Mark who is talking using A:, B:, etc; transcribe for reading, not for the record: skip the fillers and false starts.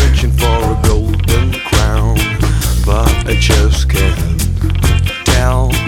A: searching for a golden crown, but I just can't tell